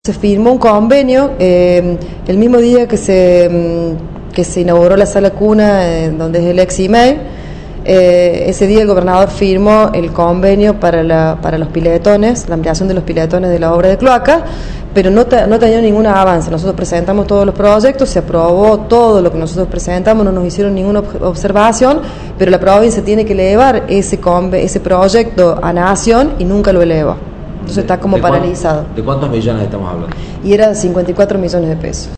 Se firmó un convenio el mismo día que se inauguró la sala cuna, donde es el ex email. Ese día el gobernador firmó el convenio para los piletones, la ampliación de los piletones de la obra de cloaca, pero no tenía ningún avance. Nosotros presentamos todos los proyectos, se aprobó todo lo que nosotros presentamos, no nos hicieron ninguna observación, pero la provincia tiene que elevar ese proyecto a Nación y nunca lo elevó. Entonces está como paralizado. ¿De cuántos millones estamos hablando? Y era 54 millones de pesos.